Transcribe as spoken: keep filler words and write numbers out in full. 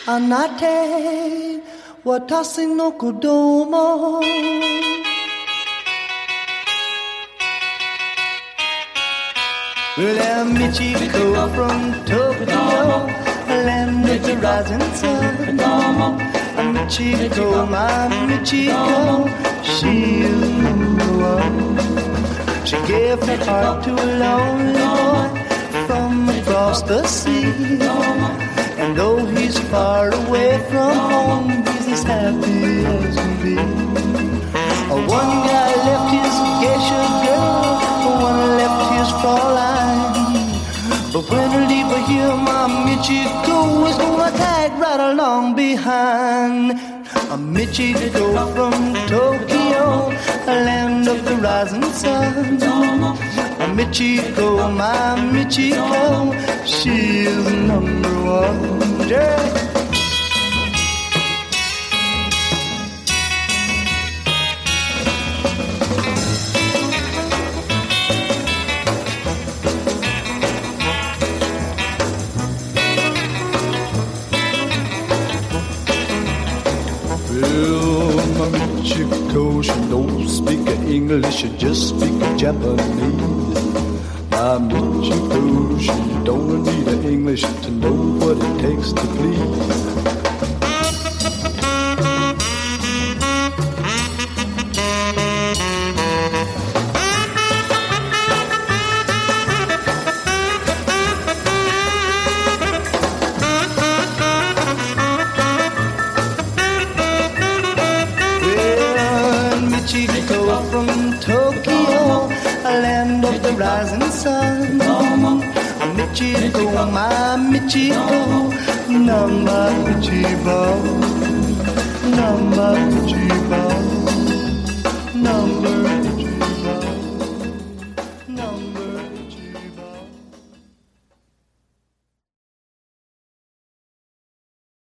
Anate watasi no kodomo. Well, I'm Michiko from Tokyo, land of the rising sun. I'm Michiko, my Michiko, she is number one. She gave her heart to a lonely boy from across the sea. And though he's far away from home, he's as happy as can be. One guy left his geisha girl, one left his Fräulein. But when I leave her here, my Michiko is gonna tag right along behind. A Michiko from Tokyo, a land of the rising sun. A Michiko, my Michiko, she is number one. Yeah. Michiko, she don't speak English, she just speak Japanese. My Michiko, she don't need English to know what it takes to please. Rising sun, Michiko, my Michiko, number Michiko, number